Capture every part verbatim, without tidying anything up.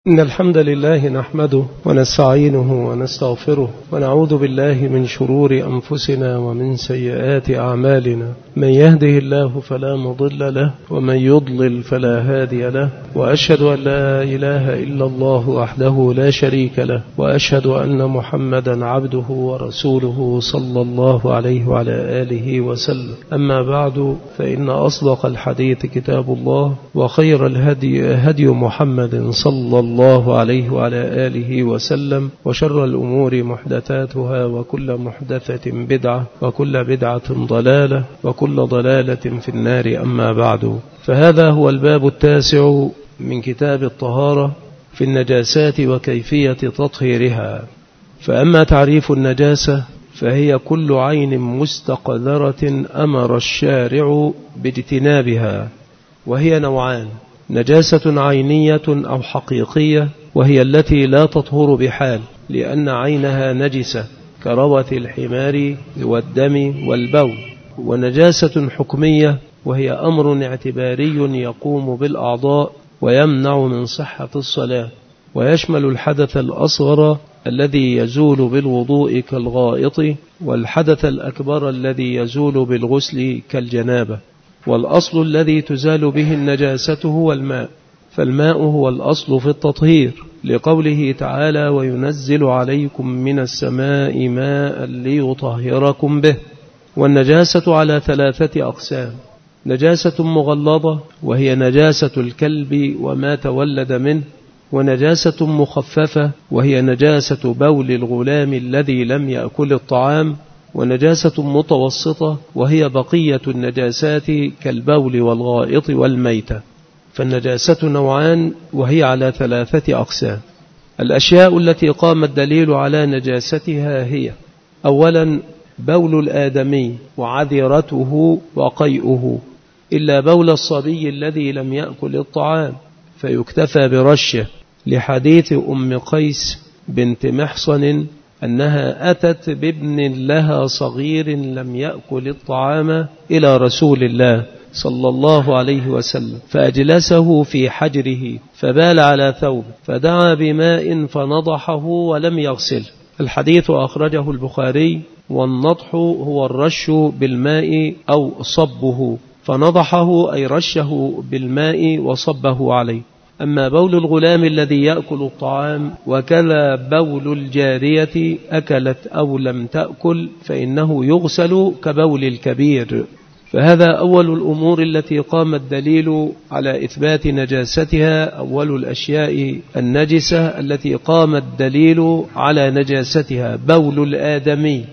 إن الحمد لله نحمده ونستعينه ونستغفره ونعوذ بالله من شرور أنفسنا ومن سيئات أعمالنا. من يهده الله فلا مضل له ومن يضلل فلا هادي له، وأشهد أن لا إله إلا الله وحده لا شريك له، وأشهد أن محمدا عبده ورسوله صلى الله عليه وعلى آله وسلم. أما بعد، فإن أصدق الحديث كتاب الله، وخير الهدي هدي محمد صلى الله عليه وعلى آله وسلم، وشر الأمور محدثاتها، وكل محدثة بدعة، وكل بدعة ضلالة، وكل ضلالة في النار. أما بعد، فهذا هو الباب التاسع من كتاب الطهارة في النجاسات وكيفية تطهيرها. فأما تعريف النجاسة فهي كل عين مستقذرة أمر الشارع باجتنابها، وهي نوعان: نجاسة عينية أو حقيقية، وهي التي لا تطهر بحال لأن عينها نجسة كروث الحمار والدم والبول، ونجاسة حكمية، وهي أمر اعتباري يقوم بالأعضاء ويمنع من صحة الصلاة، ويشمل الحدث الأصغر الذي يزول بالوضوء كالغائط، والحدث الأكبر الذي يزول بالغسل كالجنابة. والأصل الذي تزال به النجاسة هو الماء، فالماء هو الأصل في التطهير، لقوله تعالى: وينزل عليكم من السماء ماء ليطهركم به. والنجاسة على ثلاثة أقسام: نجاسة مغلظة، وهي نجاسة الكلب وما تولد منه، ونجاسة مخففة، وهي نجاسة بول الغلام الذي لم يأكل الطعام، ونجاسة متوسطة، وهي بقية النجاسات كالبول والغائط والميتة. فالنجاسة نوعان، وهي على ثلاثة أقسام. الأشياء التي قام الدليل على نجاستها هي: أولا، بول الآدمي وعذرته وقيئه، إلا بول الصبي الذي لم يأكل الطعام فيكتفى برشه، لحديث أم قيس بنت محصن أنها أتت بابن لها صغير لم يأكل الطعام إلى رسول الله صلى الله عليه وسلم، فأجلسه في حجره فبال على ثوب، فدعا بماء فنضحه ولم يغسله. الحديث أخرجه البخاري. والنضح هو الرش بالماء أو صبه، فنضحه أي رشه بالماء وصبه عليه. أما بول الغلام الذي يأكل الطعام، وكذا بول الجارية أكلت أو لم تأكل، فإنه يغسل كبول الكبير. فهذا أول الأمور التي قام الدليل على إثبات نجاستها، أول الأشياء النجسة التي قام الدليل على نجاستها بول الآدمي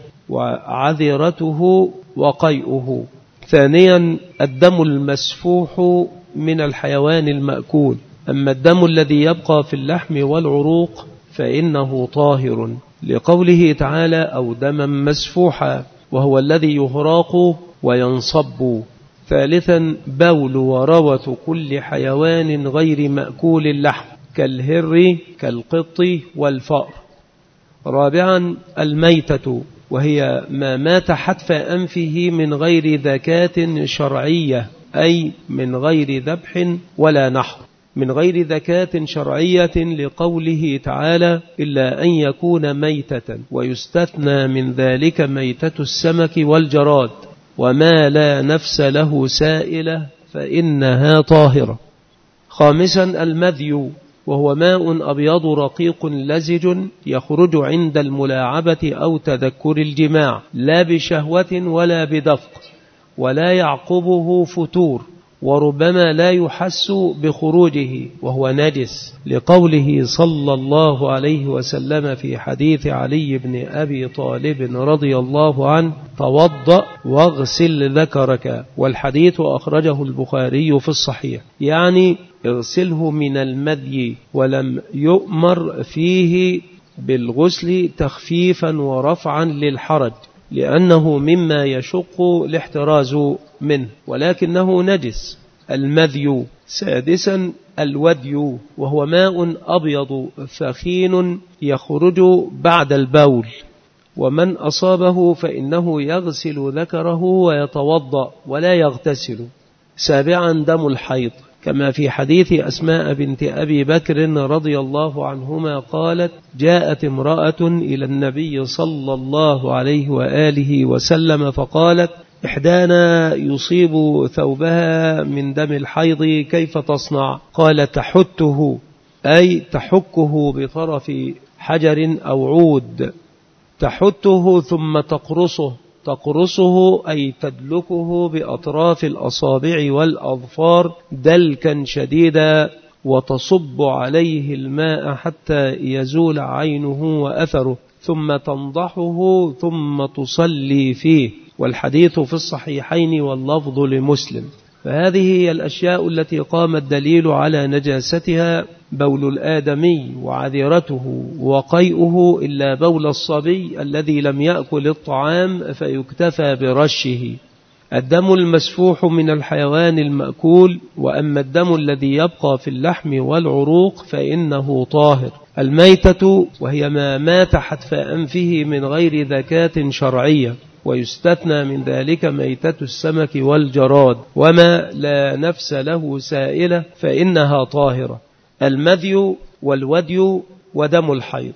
وعذرته وقيئه. ثانيا، الدم المسفوح من الحيوان المأكول. أما الدم الذي يبقى في اللحم والعروق فإنه طاهر، لقوله تعالى: أو دما مسفوحا، وهو الذي يهراق وينصب. ثالثا، بول وروث كل حيوان غير مأكول اللحم كالهر كالقط والفأر. رابعا، الميتة، وهي ما مات حتف أنفه من غير ذكاة شرعية، أي من غير ذبح ولا نحر، من غير ذكاة شرعية، لقوله تعالى: إلا أن يكون ميتة، ويستثنى من ذلك ميتة السمك والجراد، وما لا نفس له سائلة فإنها طاهرة. خامسا، المذي، وهو ماء أبيض رقيق لزج يخرج عند الملاعبة أو تذكر الجماع، لا بشهوة ولا بدفق، ولا يعقبه فتور، وربما لا يحس بخروجه، وهو نجس، لقوله صلى الله عليه وسلم في حديث علي بن أبي طالب رضي الله عنه: توضأ واغسل ذكرك. والحديث أخرجه البخاري في الصحيح، يعني اغسله من المذي، ولم يؤمر فيه بالغسل تخفيفا ورفعا للحرج، لأنه مما يشق الاحتراز منه، ولكنه نجس المذي. سادسا، الودي، وهو ماء أبيض ثخين يخرج بعد البول، ومن أصابه فإنه يغسل ذكره ويتوضأ ولا يغتسل. سابعا، دم الحيض، كما في حديث أسماء بنت أبي بكر رضي الله عنهما قالت: جاءت امرأة إلى النبي صلى الله عليه وآله وسلم فقالت: إحدانا يصيب ثوبها من دم الحيض كيف تصنع؟ قال: تحته، أي تحكه بطرف حجر أو عود، تحته ثم تقرصه، تقرصه أي تدلكه بأطراف الأصابع والأظفار دلكا شديدا، وتصب عليه الماء حتى يزول عينه وأثره، ثم تنضحه ثم تصلي فيه. والحديث في الصحيحين واللفظ لمسلم. فهذه هي الأشياء التي قام الدليل على نجاستها: بول الآدمي وعذرته وقيئه إلا بول الصبي الذي لم يأكل الطعام فيكتفى برشه. الدم المسفوح من الحيوان المأكول، وأما الدم الذي يبقى في اللحم والعروق فإنه طاهر. الميتة وهي ما مات حتف أنفه من غير ذكاة شرعية، ويستثنى من ذلك ميتة السمك والجراد، وما لا نفس له سائلة فإنها طاهرة. المذي والودي ودم الحيض.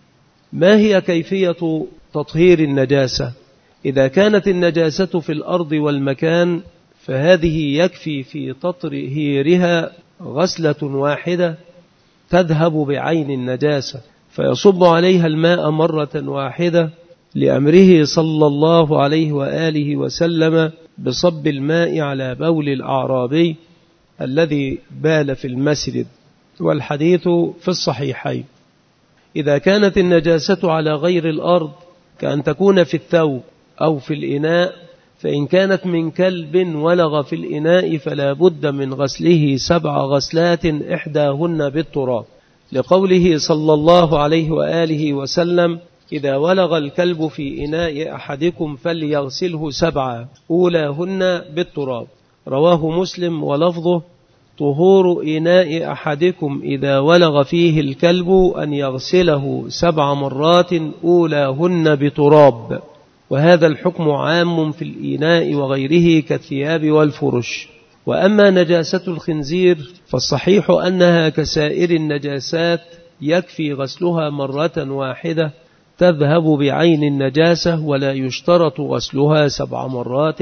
ما هي كيفية تطهير النجاسة؟ إذا كانت النجاسة في الأرض والمكان فهذه يكفي في تطهيرها غسلة واحدة تذهب بعين النجاسة، فيصب عليها الماء مرة واحدة لأمره صلى الله عليه وآله وسلم بصب الماء على بول الأعرابي الذي بال في المسجد، والحديث في الصحيحين. إذا كانت النجاسة على غير الأرض كأن تكون في الثوب أو في الإناء، فإن كانت من كلب ولغ في الإناء فلا بد من غسله سبع غسلات إحداهن بالتراب، لقوله صلى الله عليه وآله وسلم: إذا ولغ الكلب في إناء أحدكم فليغسله سبعا أولاهن بالتراب. رواه مسلم ولفظه: طهور إناء أحدكم إذا ولغ فيه الكلب أن يغسله سبع مرات أولاهن بتراب. وهذا الحكم عام في الإناء وغيره كالثياب والفرش. وأما نجاسة الخنزير فالصحيح أنها كسائر النجاسات يكفي غسلها مرة واحدة تذهب بعين النجاسة، ولا يشترط غسلها سبع مرات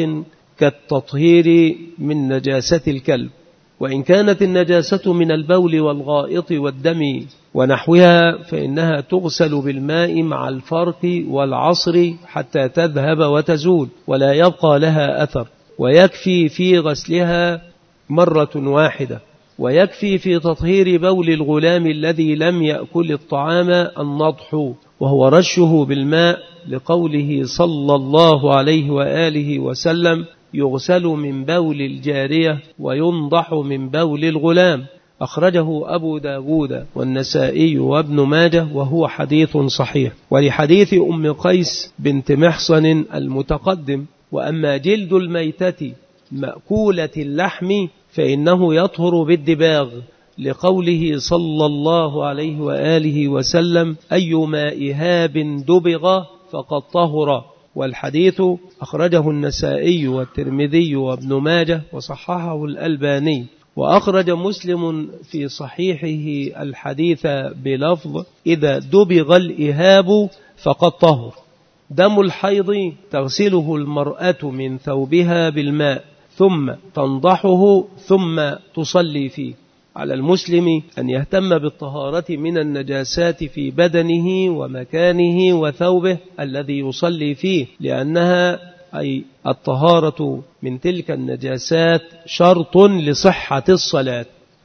كالتطهير من نجاسة الكلب. وإن كانت النجاسة من البول والغائط والدم ونحوها فإنها تغسل بالماء مع الفرق والعصر حتى تذهب وتزول ولا يبقى لها أثر، ويكفي في غسلها مرة واحدة. ويكفي في تطهير بول الغلام الذي لم يأكل الطعام النضح، وهو رشه بالماء، لقوله صلى الله عليه وآله وسلم: يغسل من بول الجارية وينضح من بول الغلام. أخرجه أبو داود والنسائي وابن ماجه وهو حديث صحيح. ولحديث أم قيس بنت محصن المتقدم: وأما جلد الميتة مأكولة اللحم فإنه يطهر بالدباغ، لقوله صلى الله عليه وآله وسلم: أيما إهاب دبغ فقد طهر. والحديث أخرجه النسائي والترمذي وابن ماجه وصححه الألباني. وأخرج مسلم في صحيحه الحديث بلفظ: إذا دبغ الإهاب فقد طهر. دم الحيض تغسله المرأة من ثوبها بالماء ثم تنضحه ثم تصلي فيه. على المسلم أن يهتم بالطهارة من النجاسات في بدنه ومكانه وثوبه الذي يصلي فيه، لأنها أي الطهارة من تلك النجاسات شرط لصحة الصلاة.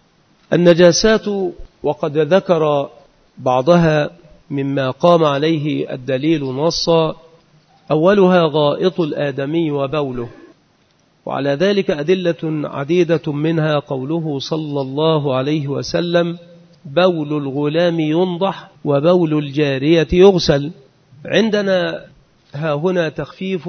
النجاسات وقد ذكر بعضها مما قام عليه الدليل نصا: أولها غائط الآدمي وبوله، وعلى ذلك أدلة عديدة، منها قوله صلى الله عليه وسلم: بول الغلام ينضح وبول الجارية يغسل. عندنا ها هنا تخفيف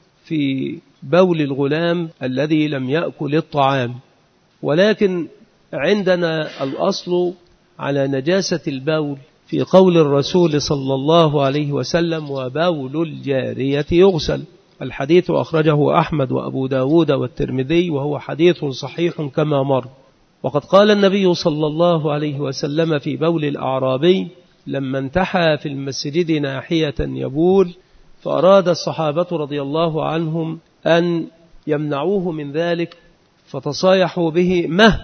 في بول الغلام الذي لم يأكل الطعام، ولكن عندنا الأصل على نجاسة البول في قول الرسول صلى الله عليه وسلم: وبول الجارية يغسل. الحديث أخرجه أحمد وأبو داود والترمذي وهو حديث صحيح كما مر. وقد قال النبي صلى الله عليه وسلم في بول الأعرابي لما انتحى في المسجد ناحية يبول، فأراد الصحابة رضي الله عنهم أن يمنعوه من ذلك، فتصايحوا به مه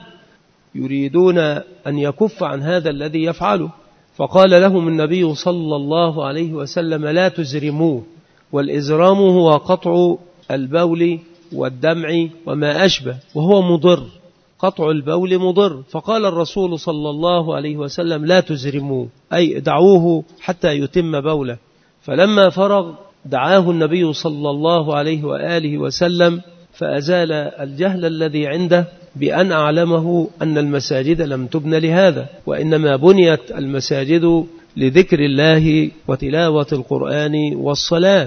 يريدون أن يكف عن هذا الذي يفعله، فقال لهم النبي صلى الله عليه وسلم لا تزرموه، والإزرام هو قطع البول والدمع وما أشبه، وهو مضر، قطع البول مضر. فقال الرسول صلى الله عليه وسلم لا تزرموه، أي دعوه حتى يتم بوله. فلما فرغ دعاه النبي صلى الله عليه وآله وسلم فأزال الجهل الذي عنده بأن أعلمه أن المساجد لم تبن لهذا، وإنما بنيت المساجد لذكر الله وتلاوة القرآن والصلاة.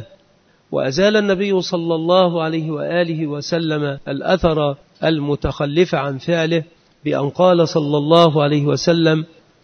وأزال النبي صلى الله عليه وآله وسلم الأثر المتخلف عن فعله بأن قال صلى الله عليه وسلم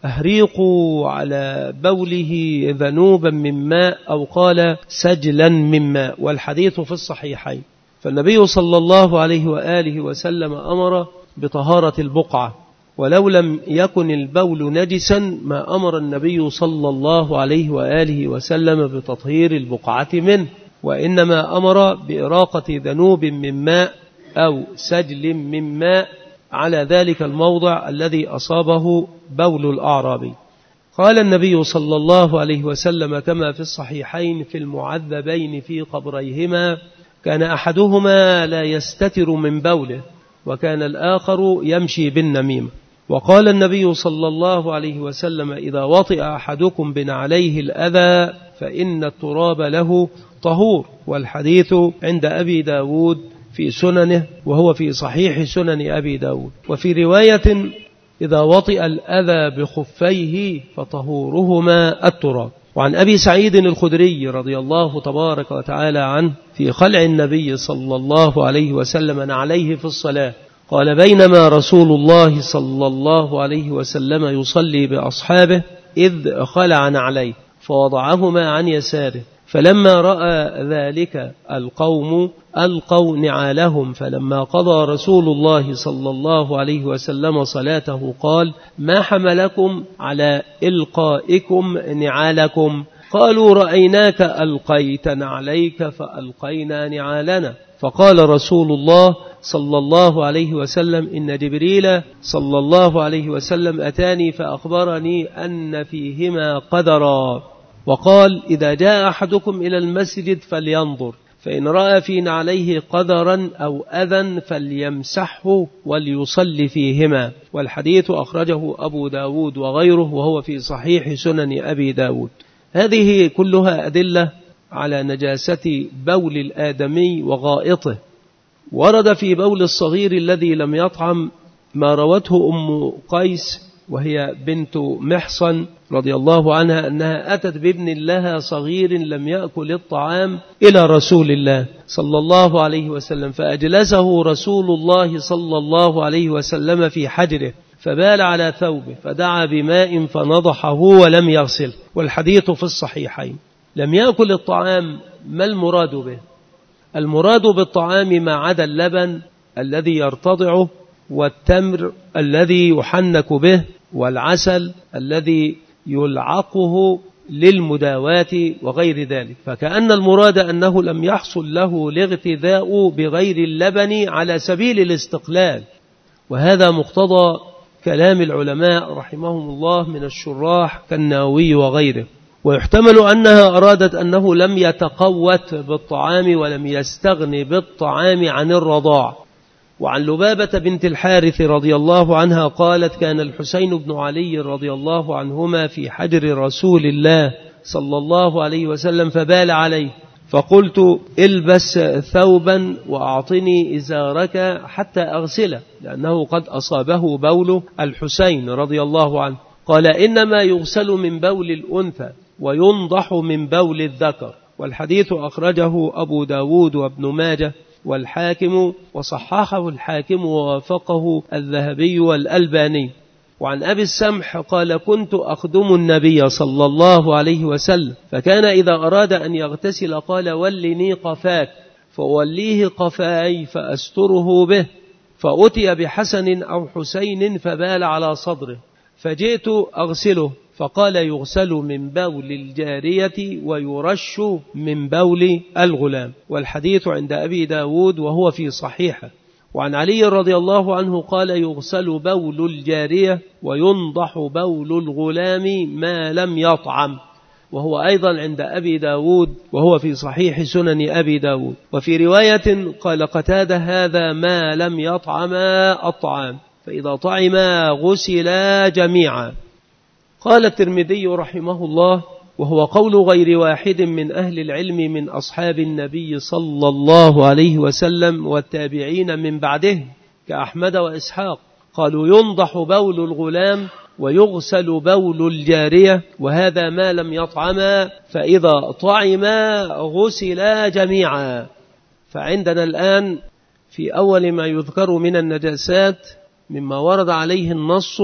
أهريقوا على بوله ذنوبا من ماء، أو قال سجلا من ماء، والحديث في الصحيحين. فالنبي صلى الله عليه وآله وسلم أمر بطهارة البقعة، ولو لم يكن البول نجسا ما أمر النبي صلى الله عليه وآله وسلم بتطهير البقعة منه، وإنما أمر بإراقة ذنوب من ماء أو سجل من ماء على ذلك الموضع الذي أصابه بول الأعرابي. قال النبي صلى الله عليه وسلم كما في الصحيحين في المعذبين في قبريهما كان أحدهما لا يستتر من بوله، وكان الآخر يمشي بالنميمة. وقال النبي صلى الله عليه وسلم إذا وطئ أحدكم بنعليه الأذى فإن التراب له طهور، والحديث عند أبي داود في سننه، وهو في صحيح سنن أبي داود. وفي رواية إذا وطئ الأذى بخفيه فطهورهما التراب. وعن أبي سعيد الخدري رضي الله تبارك وتعالى عنه في خلع النبي صلى الله عليه وسلم نعليه في الصلاة قال بينما رسول الله صلى الله عليه وسلم يصلي بأصحابه إذ خلع نعليه فوضعهما عن يساره، فلما رأى ذلك القوم ألقوا نعالهم، فلما قضى رسول الله صلى الله عليه وسلم صلاته قال ما حملكم على إلقائكم نعالكم؟ قالوا رأيناك ألقيت نعليك فألقينا نعالنا. فقال رسول الله صلى الله عليه وسلم إن جبريل صلى الله عليه وسلم أتاني فأخبرني أن فيهما قدرا، وقال إذا جاء أحدكم إلى المسجد فلينظر، فإن رأى في نعليه قدرا أو أذى فليمسحه وليصلي فيهما. والحديث أخرجه أبو داود وغيره، وهو في صحيح سنن أبي داود. هذه كلها أدلة على نجاسة بول الآدمي وغائطه. ورد في بول الصغير الذي لم يطعم ما روته أم قيس وهي بنت محصن رضي الله عنها أنها أتت بابن لها صغير لم يأكل الطعام إلى رسول الله صلى الله عليه وسلم، فأجلسه رسول الله صلى الله عليه وسلم في حجره فبال على ثوبه، فدعا بماء فنضحه ولم يغسله، والحديث في الصحيحين. لم يأكل الطعام، ما المراد به؟ المراد بالطعام ما عدا اللبن الذي يرتضعه، والتمر الذي يحنك به، والعسل الذي يلعقه للمداواة وغير ذلك. فكأن المراد أنه لم يحصل له الاغتذاء بغير اللبن على سبيل الاستقلال، وهذا مقتضى كلام العلماء رحمهم الله من الشراح كالنووي وغيره. ويحتمل أنها أرادت أنه لم يتقوت بالطعام ولم يستغني بالطعام عن الرضاع. وعن لبابة بنت الحارث رضي الله عنها قالت كان الحسين بن علي رضي الله عنهما في حجر رسول الله صلى الله عليه وسلم فبال عليه، فقلت البس ثوبا وأعطني إزارك حتى أغسله، لأنه قد أصابه بول الحسين رضي الله عنه. قال إنما يغسل من بول الأنثى وينضح من بول الذكر، والحديث أخرجه أبو داود وابن ماجه والحاكم، وصححه الحاكم ووافقه الذهبي والألباني. وعن أبي السمح قال كنت أخدم النبي صلى الله عليه وسلم، فكان إذا أراد أن يغتسل قال ولني قفاك، فوليه قفاي فأستره به، فأتي بحسن أو حسين فبال على صدره، فجئت أغسله، فقال يغسل من بول الجارية ويرش من بول الغلام. والحديث عند أبي داود وهو في صحيحه. وعن علي رضي الله عنه قال يغسل بول الجارية وينضح بول الغلام ما لم يطعم، وهو أيضا عند أبي داود وهو في صحيح سنن أبي داود. وفي رواية قال قتادة هذا ما لم يطعم الطعام، فإذا طعما غسلا جميعا. قال الترمذي رحمه الله وهو قول غير واحد من أهل العلم من أصحاب النبي صلى الله عليه وسلم والتابعين من بعده كأحمد وإسحاق، قالوا ينضح بول الغلام ويغسل بول الجارية، وهذا ما لم يطعما، فإذا طعما غسلا جميعا. فعندنا الآن في أول ما يذكر من النجاسات مما ورد عليه النص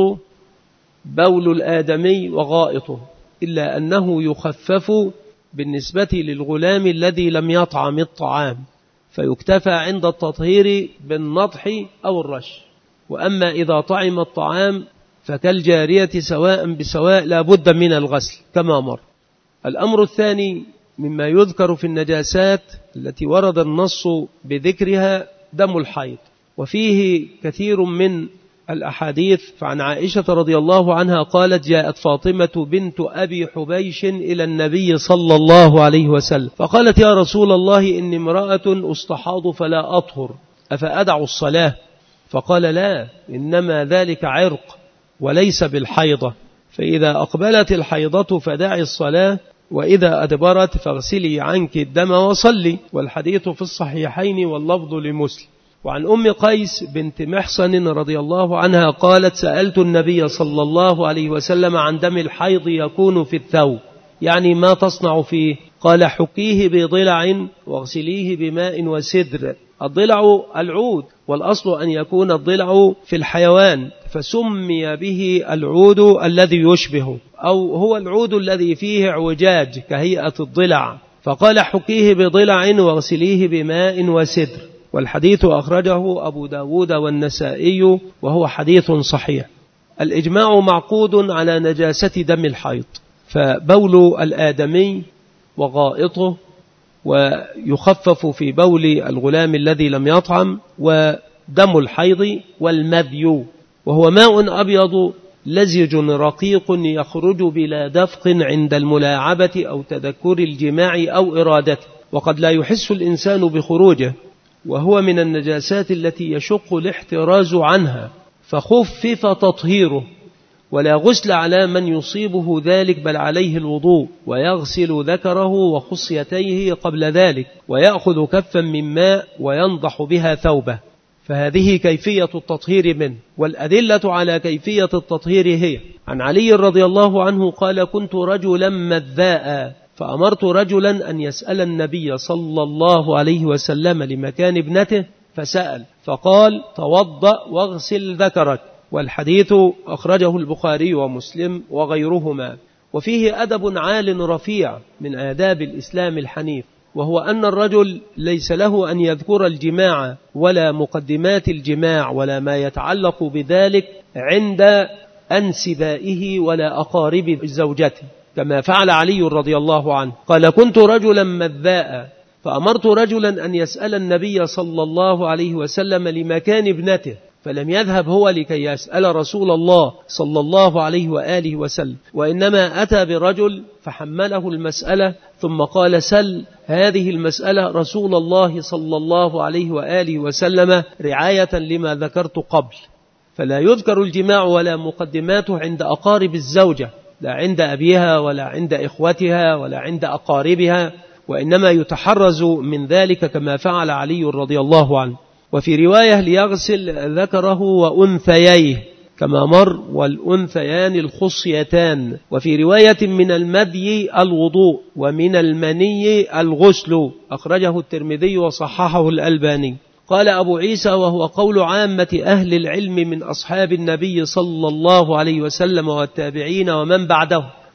بول الآدمي وغائطه، إلا أنه يخفف بالنسبة للغلام الذي لم يطعم الطعام، فيكتفى عند التطهير بالنضح أو الرش. وأما إذا طعم الطعام فكالجارية سواء بسواء لا بد من الغسل كما مر. الأمر الثاني مما يذكر في النجاسات التي ورد النص بذكرها دم الحيض، وفيه كثير من الأحاديث. فعن عائشة رضي الله عنها قالت جاءت فاطمة بنت أبي حبيش إلى النبي صلى الله عليه وسلم فقالت يا رسول الله إني امرأة أستحاض فلا أطهر أفأدع الصلاة؟ فقال لا، إنما ذلك عرق وليس بالحيضة، فإذا أقبلت الحيضة فدعي الصلاة، وإذا أدبرت فاغسلي عنك الدم وصلي. والحديث في الصحيحين واللفظ لمسلم. وعن أم قيس بنت محصن رضي الله عنها قالت سألت النبي صلى الله عليه وسلم عن دم الحيض يكون في الثوب، يعني ما تصنع فيه؟ قال حكيه بضلع واغسليه بماء وسدر. الضلع العود، والأصل أن يكون الضلع في الحيوان، فسمي به العود الذي يشبه، أو هو العود الذي فيه اعوجاج كهيئة الضلع، فقال حكيه بضلع واغسليه بماء وسدر. والحديث أخرجه أبو داود والنسائي وهو حديث صحيح. الإجماع معقود على نجاسة دم الحيض، فبول الآدمي وغائطه، ويخفف في بول الغلام الذي لم يطعم، ودم الحيض، والمذي وهو ماء أبيض لزج رقيق يخرج بلا دفق عند الملاعبة أو تذكر الجماع أو إرادته، وقد لا يحس الإنسان بخروجه، وهو من النجاسات التي يشق الاحتراز عنها، فخفف تطهيره، ولا غسل على من يصيبه ذلك، بل عليه الوضوء، ويغسل ذكره وخصيتيه قبل ذلك، ويأخذ كفا من ماء وينضح بها ثوبه. فهذه كيفية التطهير منه. والأدلة على كيفية التطهير هي عن علي رضي الله عنه قال كنت رجلا مذاء فأمرت رجلا أن يسأل النبي صلى الله عليه وسلم لمكان ابنته، فسأل فقال توضأ واغسل ذكرك. والحديث أخرجه البخاري ومسلم وغيرهما. وفيه أدب عال رفيع من آداب الإسلام الحنيف، وهو أن الرجل ليس له أن يذكر الجماع ولا مقدمات الجماع ولا ما يتعلق بذلك عند أنسبائه ولا أقارب زوجته، كما فعل علي رضي الله عنه. قال كنت رجلا مذاء فأمرت رجلا أن يسأل النبي صلى الله عليه وسلم لمكان ابنته، فلم يذهب هو لكي يسأل رسول الله صلى الله عليه وآله وسلم، وإنما أتى برجل فحمله المسألة ثم قال سل هذه المسألة رسول الله صلى الله عليه وآله وسلم رعاية لما ذكرت قبل. فلا يذكر الجماع ولا مقدماته عند أقارب الزوجة، لا عند أبيها ولا عند إخوتها ولا عند أقاربها، وإنما يتحرز من ذلك كما فعل علي رضي الله عنه. وفي رواية ليغسل ذكره وأنثييه كما مر، والأنثيان الخصيتان. وفي رواية من المذي الوضوء ومن المني الغسل، أخرجه الترمذي وصححه الألباني. قال أبو عيسى وهو قول عامة أهل العلم من أصحاب النبي صلى الله عليه وسلم والتابعين ومن بعده،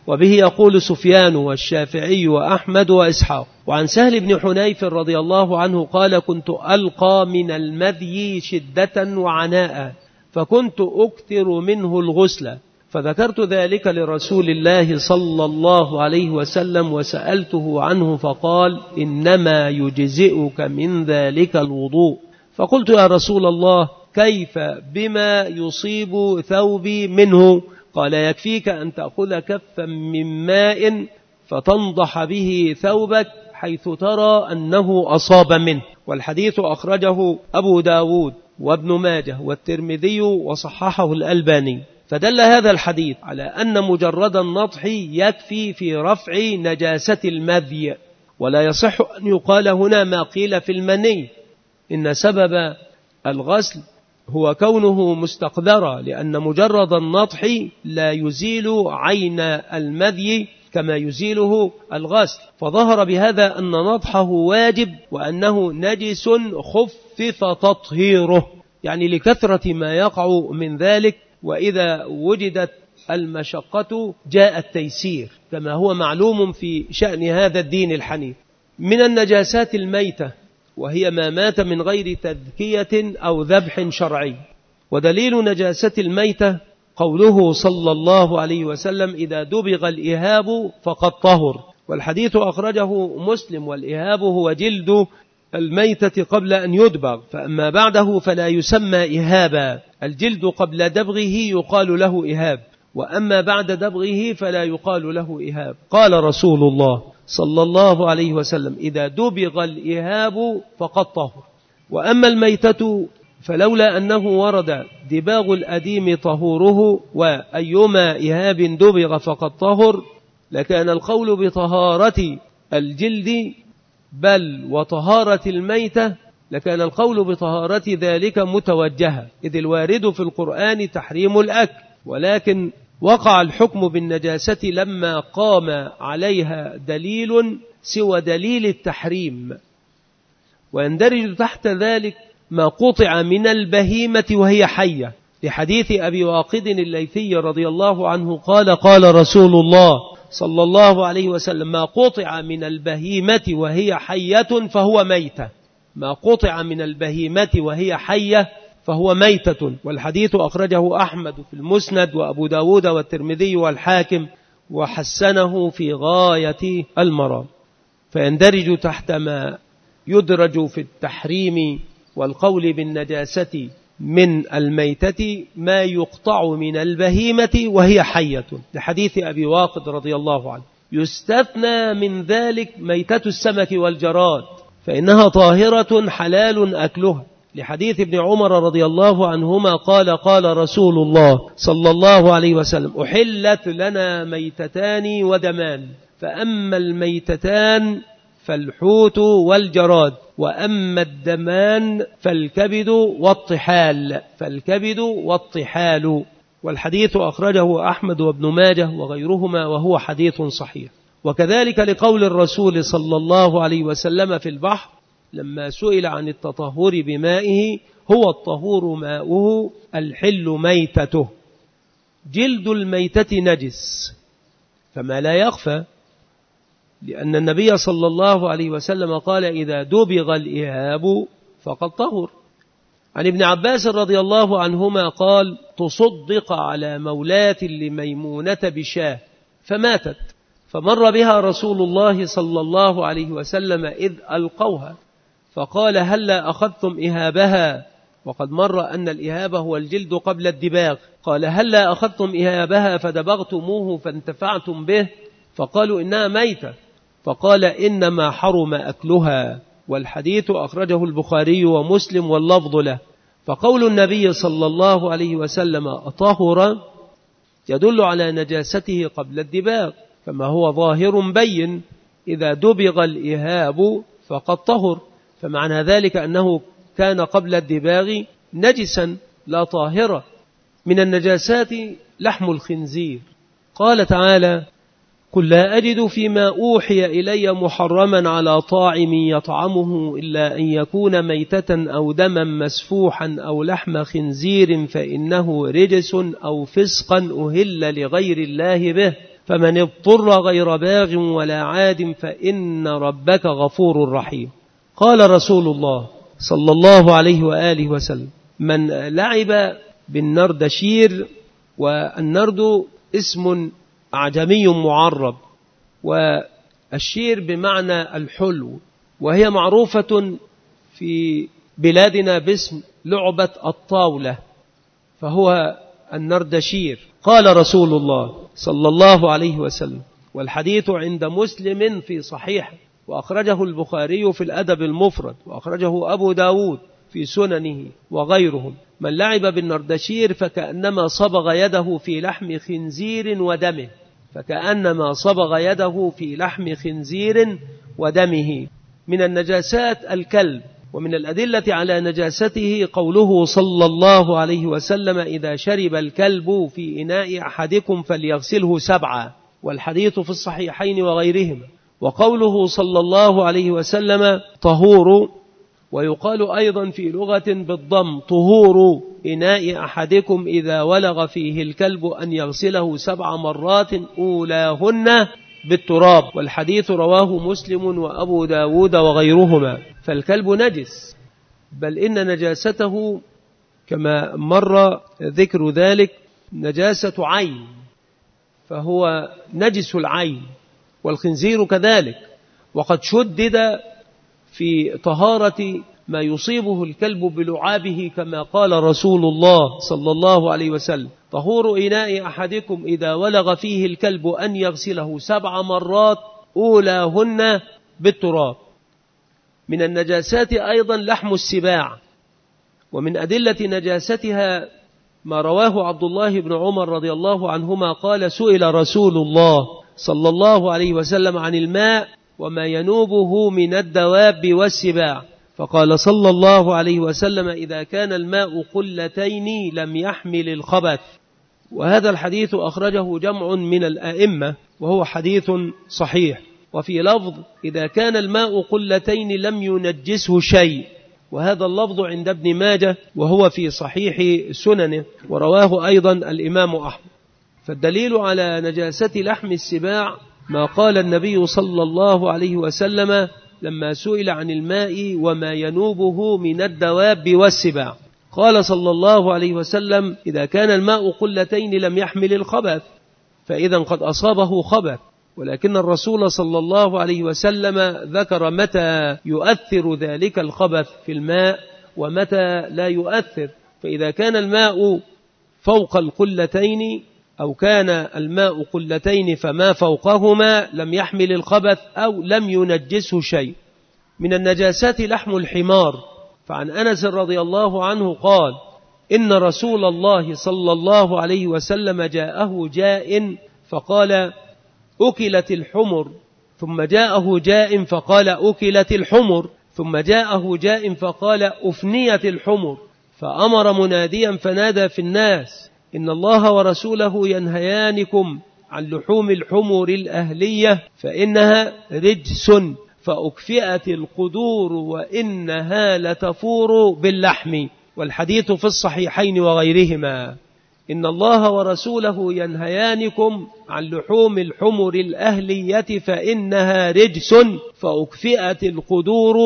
وبه يقول سفيان والشافعي وأحمد وإسحاق. وعن سهل بن حنيف رضي الله عنه قال كنت ألقى من المذي شدة وعناء فكنت أكثر منه الغسل، فذكرت ذلك لرسول الله صلى الله عليه وسلم وسألته عنه فقال إنما يجزئك من ذلك الوضوء. فقلت يا رسول الله كيف بما يصيب ثوبي منه؟ قال يكفيك أن تأخذ كفا من ماء فتنضح به ثوبك حيث ترى أنه أصاب منه. والحديث أخرجه أبو داود وابن ماجه والترمذي وصححه الألباني. فدل هذا الحديث على أن مجرد النضح يكفي في رفع نجاسة المذي، ولا يصح أن يقال هنا ما قيل في المني إن سبب الغسل هو كونه مستقذرا، لأن مجرد النضح لا يزيل عين المذي كما يزيله الغسل. فظهر بهذا أن نضحه واجب وأنه نجس خفف تطهيره، يعني لكثرة ما يقع من ذلك، وإذا وجدت المشقة جاء التيسير كما هو معلوم في شأن هذا الدين الحنيف. من النجاسات الميتة، وهي ما مات من غير تذكية أو ذبح شرعي. ودليل نجاسة الميتة قوله صلى الله عليه وسلم إذا دبغ الإهاب فقد طهر، والحديث أخرجه مسلم، والإهاب هو جلد الميتة قبل أن يدبغ، فأما بعده فلا يسمى إهابا. الجلد قبل دبغه يقال له إهاب، وأما بعد دبغه فلا يقال له إهاب. قال رسول الله صلى الله عليه وسلم إذا دبغ الإهاب فقد طهر. وأما الميتة فلولا أنه ورد دباغ الأديم طهوره وأيما إهاب دبغ فقد طهر لكان القول بطهارة الجلد بل وطهارة الميتة لكان القول بطهارة ذلك متوجها، إذ الوارد في القرآن تحريم الأكل، ولكن وقع الحكم بالنجاسة لما قام عليها دليل سوى دليل التحريم. ويندرج تحت ذلك ما قطع من البهيمة وهي حية، لحديث أبي واقد الليثي رضي الله عنه قال قال رسول الله صلى الله عليه وسلم ما قطع من البهيمة وهي حية فهو ميتة. ما قطع من البهيمة وهي حية فهو ميتة. والحديث أخرجه أحمد في المسند وأبو داود والترمذي والحاكم وحسنه في غاية المرام. فيندرج تحت ما يدرج في التحريم والقول بالنجاسة من الميتة ما يقطع من البهيمة وهي حية، لحديث أبي واقد رضي الله عنه. يستثنى من ذلك ميتة السمك والجراد فإنها طاهرة حلال أكلها، لحديث ابن عمر رضي الله عنهما قال قال رسول الله صلى الله عليه وسلم أحلت لنا ميتتان ودمان، فأما الميتتان فالحوت والجراد، وأما الدمان فالكبد والطحال فالكبد والطحال. والحديث أخرجه أحمد وابن ماجه وغيرهما وهو حديث صحيح. وكذلك لقول الرسول صلى الله عليه وسلم في البحر لما سئل عن التطهر بمائه هو الطهور ماؤه الحل ميتته. جلد الميتة نجس فما لا يخفى، لأن النبي صلى الله عليه وسلم قال إذا دبغ الإهاب فقد طهر. عن ابن عباس رضي الله عنهما قال تصدق على مولاة لميمونة بشاه فماتت، فمر بها رسول الله صلى الله عليه وسلم إذ ألقوها فقال هلا أخذتم إهابها، وقد مر أن الإهاب هو الجلد قبل الدباغ، قال هلا أخذتم إهابها فدبغتموه فانتفعتم به، فقالوا إنها ميتة، فقال إنما حرم أكلها. والحديث أخرجه البخاري ومسلم واللفظ له. فقول النبي صلى الله عليه وسلم طهر يدل على نجاسته قبل الدباغ، فما هو ظاهر بين إذا دبغ الإهاب فقد طهر، فمعنى ذلك أنه كان قبل الدباغ نجسا لا طاهرة. من النجاسات لحم الخنزير، قال تعالى قل لا أجد فيما أوحي إلي محرما على طاعم يطعمه إلا أن يكون ميتة أو دما مسفوحا أو لحم خنزير فإنه رجس أو فسقا أهل لغير الله به. فمن اضطر غير باغ ولا عاد فإن ربك غفور رحيم. قال رسول الله صلى الله عليه وآله وسلم: من لعب بالنردشير، والنرد اسم أعجمي معرب، والشير بمعنى الحلو، وهي معروفة في بلادنا باسم لعبة الطاولة، فهو النردشير. قال رسول الله صلى الله عليه وسلم، والحديث عند مسلم في صحيح، وأخرجه البخاري في الأدب المفرد، وأخرجه أبو داود في سننه وغيرهم: من لعب بالنردشير فكأنما صبغ يده في لحم خنزير ودمه، فكأنما صبغ يده في لحم خنزير ودمه. من النجاسات الكلب، ومن الأدلة على نجاسته قوله صلى الله عليه وسلم: إذا شرب الكلب في إناء أحدكم فليغسله سبعا، والحديث في الصحيحين وغيرهما. وقوله صلى الله عليه وسلم: طهور، ويقال أيضا في لغة بالضم: طهور إناء أحدكم إذا ولغ فيه الكلب أن يغسله سبع مرات أولاهن بالتراب، والحديث رواه مسلم وأبو داود وغيرهما. فالكلب نجس، بل إن نجاسته كما مر ذكر ذلك نجاسة عين، فهو نجس العين، والخنزير كذلك. وقد شدد في طهارة ما يصيبه الكلب بلعابه، كما قال رسول الله صلى الله عليه وسلم: طهور إناء أحدكم إذا ولغ فيه الكلب أن يغسله سبع مرات أولاهن بالتراب. من النجاسات أيضا لحم السباع، ومن أدلة نجاستها ما رواه عبد الله بن عمر رضي الله عنهما قال: سئل رسول الله صلى الله عليه وسلم عن الماء وما ينوبه من الدواب والسباع، فقال صلى الله عليه وسلم: إذا كان الماء قلتين لم يحمل الخبث. وهذا الحديث أخرجه جمع من الأئمة، وهو حديث صحيح. وفي لفظ: إذا كان الماء قلتين لم ينجسه شيء، وهذا اللفظ عند ابن ماجه، وهو في صحيح سننه، ورواه أيضا الإمام أحمد. فالدليل على نجاسة لحم السباع ما قال النبي صلى الله عليه وسلم لما سئل عن الماء وما ينوبه من الدواب والسباع، قال صلى الله عليه وسلم: إذا كان الماء قلتين لم يحمل الخبث، فإذا قد أصابه خبث. ولكن الرسول صلى الله عليه وسلم ذكر متى يؤثر ذلك الخبث في الماء ومتى لا يؤثر. فإذا كان الماء فوق القلتين، أو كان الماء قلتين فما فوقهما، لم يحمل الخبث أو لم ينجسه شيء. من النجاسات لحم الحمار، فعن أنس رضي الله عنه قال: إن رسول الله صلى الله عليه وسلم جاءه جاء فقال: أكلت الحمر، ثم جاءه جاء فقال: أكلت الحمر، ثم جاءه جاء فقال: أفنيت الحمر، فأمر مناديا فنادى في الناس: إن الله ورسوله ينهيانكم عن لحوم الحمر الأهلية فإنها رجس، فأكفئت القدور وإنها لتفور باللحم. والحديث في الصحيحين وغيرهما: إن الله ورسوله ينهيانكم عن لحوم الحمر الأهلية فإنها رجس، فأكفئت القدور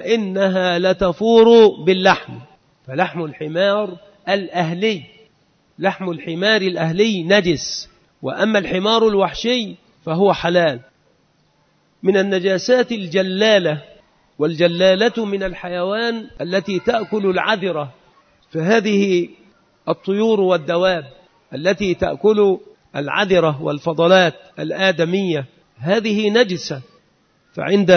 وإنها لتفور باللحم. فلحم الحمار الأهلي، لحم الحمار الأهلي نجس، وأما الحمار الوحشي فهو حلال. من النجاسات الجلالة، والجلالة من الحيوان التي تأكل العذرة، فهذه الطيور والدواب التي تأكل العذرة والفضلات الآدمية هذه نجسة. فعند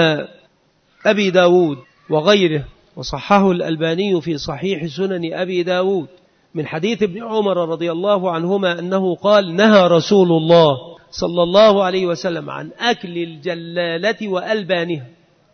أبي داود وغيره، وصححه الألباني في صحيح سنن أبي داود من حديث ابن عمر رضي الله عنهما أنه قال: نهى رسول الله صلى الله عليه وسلم عن أكل الجلالة وألبانها،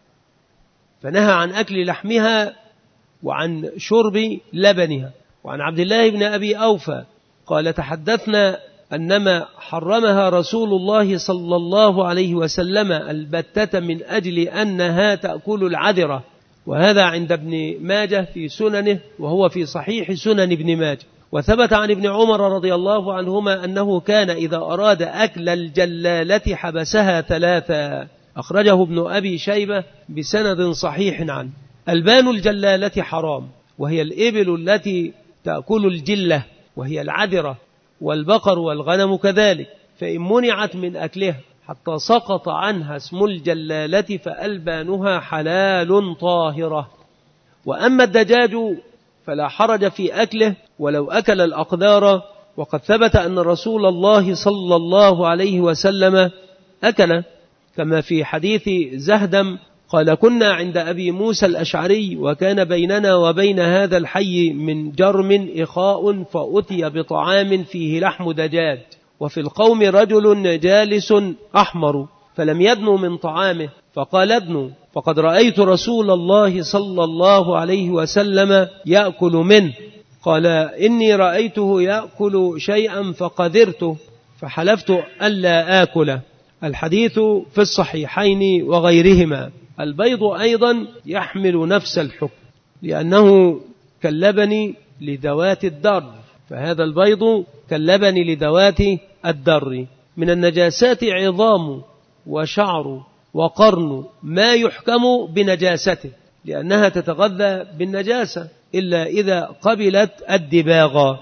فنهى عن أكل لحمها وعن شرب لبنها. وعن عبد الله بن أبي أوفى قال: تحدثنا أنما حرمها رسول الله صلى الله عليه وسلم البتة من أجل أنها تأكل العذرة، وهذا عند ابن ماجه في سننه، وهو في صحيح سنن ابن ماجه. وثبت عن ابن عمر رضي الله عنهما أنه كان إذا أراد أكل الجلالة حبسها ثلاثا، أخرجه ابن أبي شيبة بسند صحيح عنه. ألبان الجلالة حرام، وهي الإبل التي تأكل الجلة وهي العذرة، والبقر والغنم كذلك، فإن منعت من أكلها حتى سقط عنها اسم الجلالة فألبانها حلال طاهرة. وأما الدجاج فلا حرج في أكله ولو أكل الأقدار، وقد ثبت أن رسول الله صلى الله عليه وسلم أكل، كما في حديث زهدم قال: كنا عند أبي موسى الأشعري وكان بيننا وبين هذا الحي من جرم إخاء، فأتي بطعام فيه لحم دجاج، وفي القوم رجل جالس أحمر، فلم يدنوا من طعامه، فقال: ادنوا، فقد رأيت رسول الله صلى الله عليه وسلم يأكل منه. قال: إني رأيته يأكل شيئا فقدرته فحلفت ألا آكله. الحديث في الصحيحين وغيرهما. البيض أيضا يحمل نفس الحكم، لأنه كاللبن لذوات الدر، فهذا البيض كاللبن لذوات الدر. من النجاسات عظام وشعر وقرن ما يحكم بنجاسته، لأنها تتغذى بالنجاسة إلا إذا قبلت الدباغ.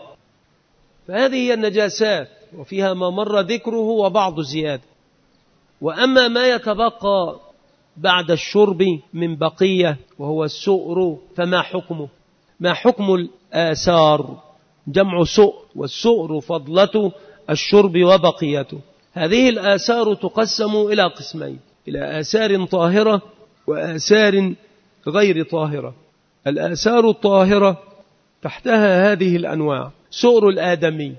فهذه هي النجاسات، وفيها ما مر ذكره وبعض زيادة. وأما ما يتبقى بعد الشرب من بقية وهو السؤر فما حكمه؟ ما حكم الآثار؟ جمع سؤر، والسؤر فضلة الشرب وبقيته. هذه الآثار تقسم إلى قسمين: إلى آثار طاهرة وآثار غير طاهرة. الآثار الطاهرة تحتها هذه الأنواع: سؤر الآدمي.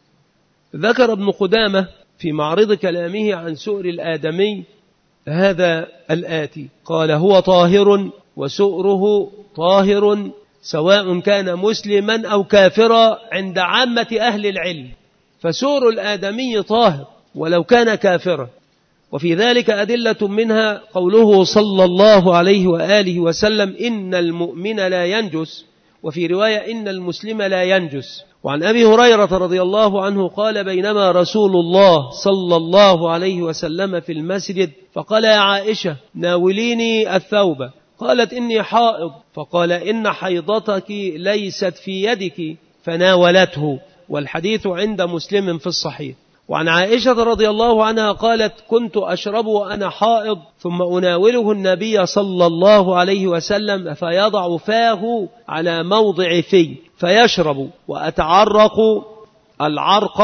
ذكر ابن قدامة في معرض كلامه عن سؤر الآدمي هذا الآتي: قال: هو طاهر وسؤره طاهر سواء كان مسلما أو كافرا عند عامة أهل العلم. فسؤر الآدمي طاهر ولو كان كافرا، وفي ذلك أدلة منها قوله صلى الله عليه وآله وسلم: إن المؤمن لا ينجس، وفي رواية: إن المسلم لا ينجس. وعن أبي هريرة رضي الله عنه قال: بينما رسول الله صلى الله عليه وسلم في المسجد فقال: يا عائشة ناوليني الثوب. قالت: إني حائض. فقال: إن حيضتك ليست في يدك، فناولته. والحديث عند مسلم في الصحيح. وعن عائشة رضي الله عنها قالت: كنت أشرب وأنا حائض، ثم أناوله النبي صلى الله عليه وسلم فيضع فاه على موضع في فيشرب، وأتعرق العرق،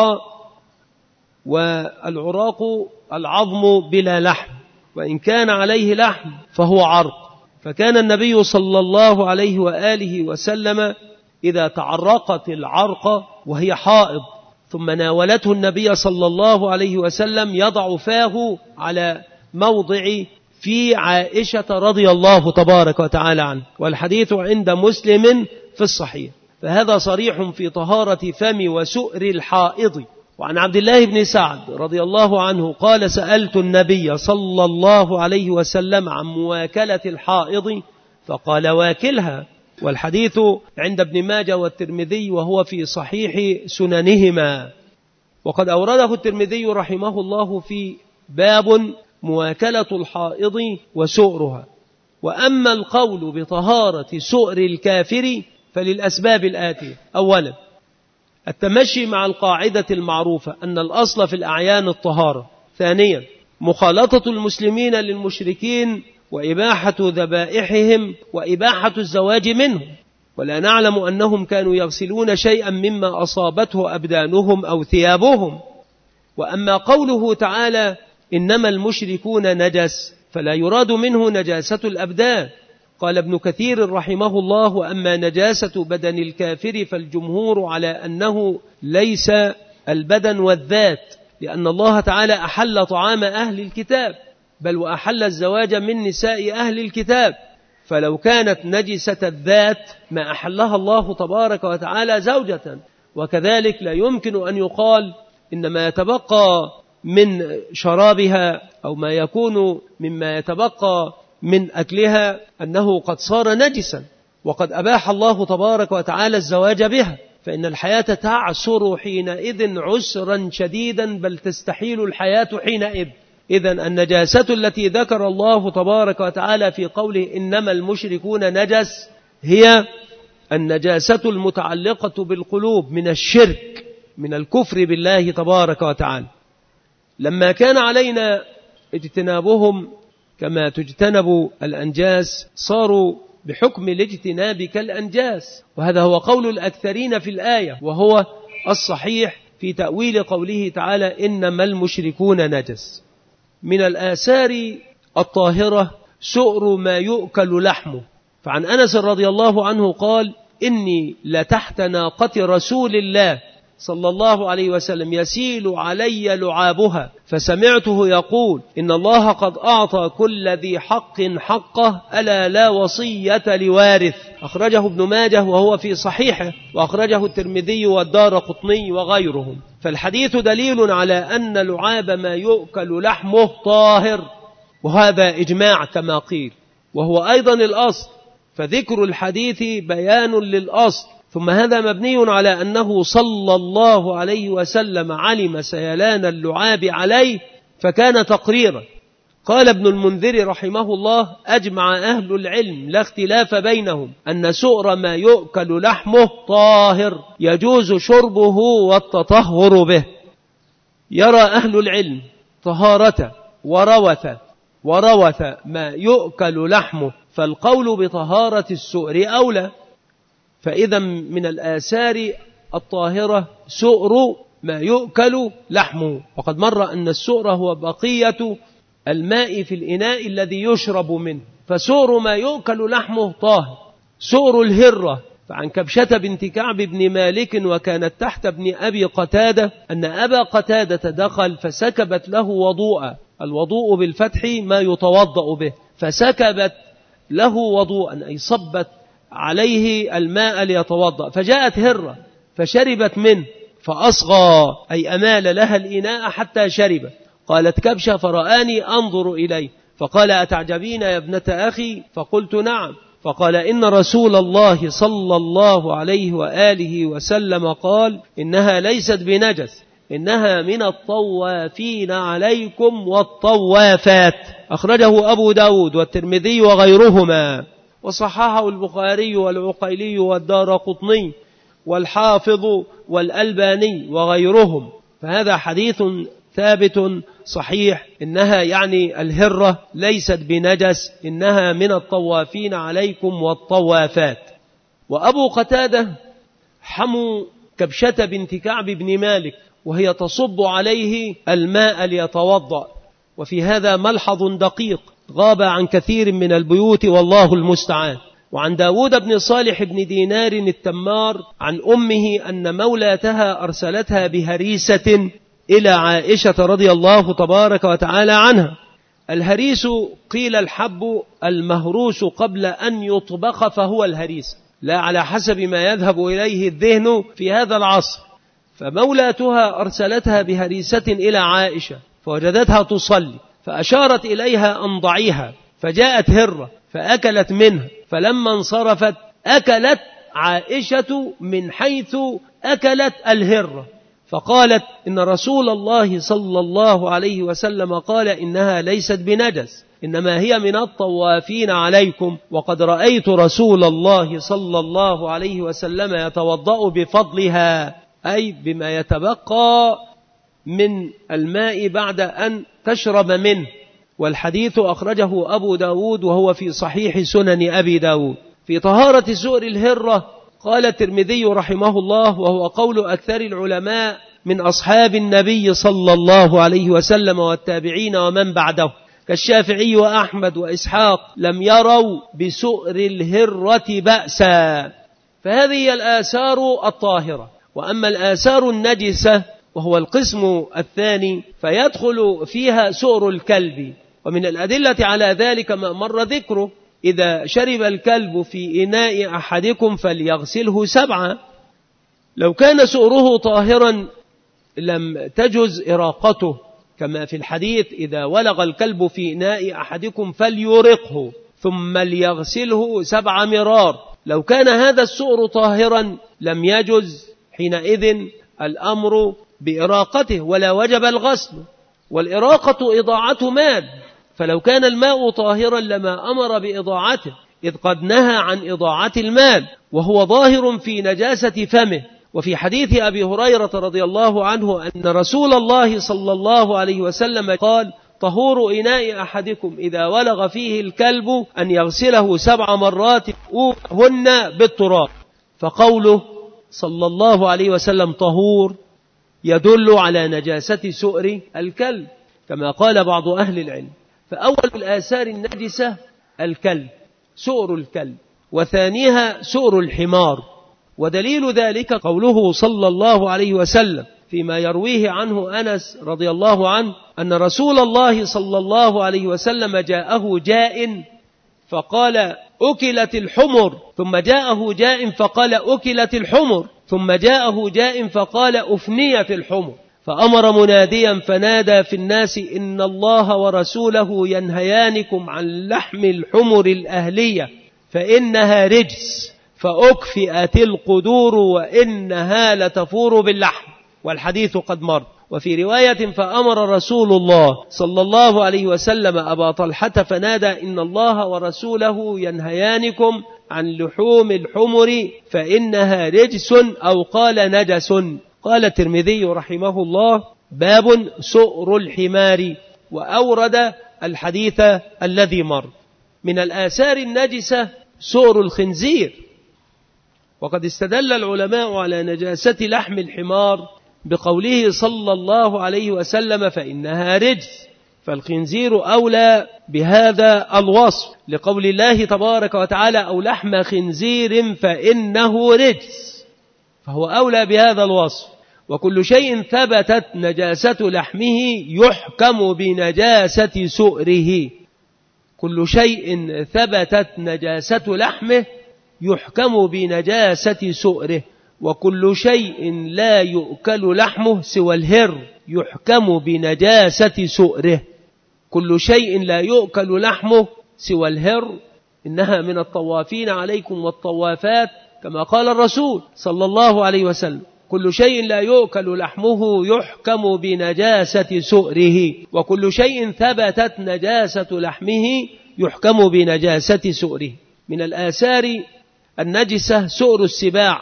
والعراق العظم بلا لحم، وإن كان عليه لحم فهو عرق. فكان النبي صلى الله عليه وآله وسلم إذا تعرقت العرق وهي حائض ثم ناولته النبي صلى الله عليه وسلم يضع فاه على موضع في عائشة رضي الله تبارك وتعالى عنه. والحديث عند مسلم في الصحيح. فهذا صريح في طهارة فم وسؤر الحائض. وعن عبد الله بن سعد رضي الله عنه قال: سألت النبي صلى الله عليه وسلم عن مواكلة الحائض فقال: واكلها. والحديث عند ابن ماجه والترمذي وهو في صحيح سننهما. وقد أورده الترمذي رحمه الله في باب مواكلة الحائض وسؤرها. وأما القول بطهارة سؤر الكافر فللأسباب الآتية: أولا التمشي مع القاعدة المعروفة أن الأصل في الأعيان الطهارة. ثانيا مخالطة المسلمين للمشركين وإباحة ذبائحهم وإباحة الزواج منهم، ولا نعلم أنهم كانوا يغسلون شيئا مما أصابته أبدانهم أو ثيابهم. وأما قوله تعالى: إنما المشركون نجس، فلا يراد منه نجاسة الأبدان. قال ابن كثير رحمه الله: وأما نجاسة بدن الكافر فالجمهور على أنه ليس البدن والذات، لأن الله تعالى أحل طعام أهل الكتاب، بل وأحل الزواج من نساء أهل الكتاب، فلو كانت نجسة الذات ما أحلها الله تبارك وتعالى زوجة. وكذلك لا يمكن أن يقال إن ما يتبقى من شرابها أو ما يكون مما يتبقى من أكلها أنه قد صار نجسا، وقد أباح الله تبارك وتعالى الزواج بها. فإن الحياة تعسر حينئذ عسرا شديدا، بل تستحيل الحياة حينئذ. إذن النجاسة التي ذكر الله تبارك وتعالى في قوله إنما المشركون نجس هي النجاسة المتعلقة بالقلوب من الشرك، من الكفر بالله تبارك وتعالى. لما كان علينا اجتنابهم كما تجتنب الأنجاس صاروا بحكم الاجتناب كالأنجاس، وهذا هو قول الأكثرين في الآية، وهو الصحيح في تأويل قوله تعالى إنما المشركون نجس. من الآثار الطاهرة سؤر ما يؤكل لحمه، فعن أنس رضي الله عنه قال إني لتحت ناقة رسول الله صلى الله عليه وسلم يسيل علي لعابها، فسمعته يقول إن الله قد أعطى كل ذي حق حقه ألا لا وصية لوارث. أخرجه ابن ماجه وهو في صحيحه، وأخرجه الترمذي والدارقطني وغيرهم. فالحديث دليل على أن لعاب ما يؤكل لحمه طاهر، وهذا إجماع كما قيل، وهو أيضا الأصل، فذكر الحديث بيان للأصل. ثم هذا مبني على أنه صلى الله عليه وسلم علم سيلان اللعاب عليه فكان تقريرا. قال ابن المنذر رحمه الله أجمع أهل العلم لا اختلاف بينهم أن سؤر ما يؤكل لحمه طاهر يجوز شربه والتطهر به. يرى أهل العلم طهارة وروث وروث ما يؤكل لحمه، فالقول بطهارة السؤر أولى. فإذا من الآثار الطاهرة سؤر ما يؤكل لحمه، وقد مر أن السؤر هو بقية الماء في الإناء الذي يشرب منه، فسؤر ما يؤكل لحمه طاهر. سؤر الهرة، فعن كبشة بنت كعب بن مالك وكانت تحت ابن أبي قتادة أن أبا قتادة دخل فسكبت له وضوءا، الوضوء بالفتح ما يتوضأ به، فسكبت له وضوءا أي صبت عليه الماء ليتوضأ، فجاءت هرة فشربت منه فأصغى أي أمال لها الإناء حتى شرب. قالت كبشة فرآني أنظر إليه فقال أتعجبين يا ابنة أخي؟ فقلت نعم. فقال إن رسول الله صلى الله عليه وآله وسلم قال إنها ليست بنجس، إنها من الطوافين عليكم والطوافات. أخرجه أبو داود والترمذي وغيرهما، وصححه البخاري والعقيلي والدارقطني والحافظ والألباني وغيرهم. فهذا حديث ثابت صحيح، إنها يعني الهرة ليست بنجس، إنها من الطوافين عليكم والطوافات. وأبو قتادة حمو كبشة بنت كعب بن مالك وهي تصب عليه الماء ليتوضأ، وفي هذا ملحظ دقيق غاب عن كثير من البيوت والله المستعان. وعن داود بن صالح بن دينار التمار عن أمه أن مولاتها أرسلتها بهريسة إلى عائشة رضي الله تبارك وتعالى عنها. الهريس قيل الحب المهروس قبل أن يطبخ فهو الهريس، لا على حسب ما يذهب إليه الذهن في هذا العصر. فمولاتها أرسلتها بهريسة إلى عائشة فوجدتها تصلي فأشارت إليها أن ضعيها، فجاءت هرة فأكلت منها، فلما انصرفت أكلت عائشة من حيث أكلت الهرة، فقالت إن رسول الله صلى الله عليه وسلم قال إنها ليست بنجس، إنما هي من الطوافين عليكم، وقد رأيت رسول الله صلى الله عليه وسلم يتوضأ بفضلها، أي بما يتبقى من الماء بعد أن تشرب منه. والحديث أخرجه أبو داود وهو في صحيح سنن أبي داود. في طهارة سؤر الهرة قال الترمذي رحمه الله وهو قول أكثر العلماء من أصحاب النبي صلى الله عليه وسلم والتابعين ومن بعده كالشافعي وأحمد وإسحاق لم يروا بسؤر الهرة بأسا. فهذه هي الآثار الطاهرة. وأما الآثار النجسة وهو القسم الثاني فيدخل فيها سؤر الكلب، ومن الأدلة على ذلك ما مر ذكره: إذا شرب الكلب في إناء أحدكم فليغسله سبعا. لو كان سؤره طاهرا لم تجز إراقته، كما في الحديث: إذا ولغ الكلب في إناء أحدكم فليرقه ثم ليغسله سبع مرار. لو كان هذا السؤر طاهرا لم يجز حينئذ الأمر بإراقته ولا وجب الغسل، والإراقة إضاعة مال، فلو كان الماء طاهرا لما أمر بإضاعته، إذ قد نهى عن إضاعة المال وهو ظاهر في نجاسة فمه. وفي حديث أبي هريرة رضي الله عنه أن رسول الله صلى الله عليه وسلم قال: طهور إناء أحدكم إذا ولغ فيه الكلب أن يغسله سبع مرات هن بالتراب. فقوله صلى الله عليه وسلم طهور يدل على نجاسة سؤر الكلب، كما قال بعض أهل العلم. فأول الآثار النجسة الكلب، سؤر الكلب، وثانيها سؤر الحمار. ودليل ذلك قوله صلى الله عليه وسلم فيما يرويه عنه أنس رضي الله عنه أن رسول الله صلى الله عليه وسلم جاءه جاء فقال: أكلت الحمر، ثم جاءه جاء فقال: أكلت الحمر، ثم جاءه جاء فقال: أفنيت الحمر. فأمر مناديا فنادى في الناس: إن الله ورسوله ينهيانكم عن لحم الحمر الأهلية فإنها رجس، فأكفئت القدور وإنها لتفور باللحم. والحديث قد مر. وفي رواية: فأمر رسول الله صلى الله عليه وسلم أبا طلحة فنادى: إن الله ورسوله ينهيانكم عن لحوم الحمر فإنها رجس، أو قال نجس. قال الترمذي رحمه الله: باب سؤر الحمار، وأورد الحديث الذي مر. من الآثار النجسة سؤر الخنزير، وقد استدل العلماء على نجاسة لحم الحمار بقوله صلى الله عليه وسلم: فإنها رجس، فالخنزير أولى بهذا الوصف، لقول الله تبارك وتعالى: أو لحم خنزير فإنه رجس، فهو أولى بهذا الوصف. وكل شيء ثبتت نجاسة لحمه يحكم بنجاسة سؤره، كل شيء ثبتت نجاسة لحمه يحكم بنجاسة سؤره، وكل شيء لا يؤكل لحمه سوى الهر يحكم بنجاسة سؤره. كل شيء لا يؤكل لحمه سوى الهر، إنها من الطوافين عليكم والطوافات، كما قال الرسول صلى الله عليه وسلم: كل شيء لا يؤكل لحمه يحكم بنجاسة سؤره، وكل شيء ثبتت نجاسة لحمه يحكم بنجاسة سؤره. من الآثار النجسة سؤر السباع،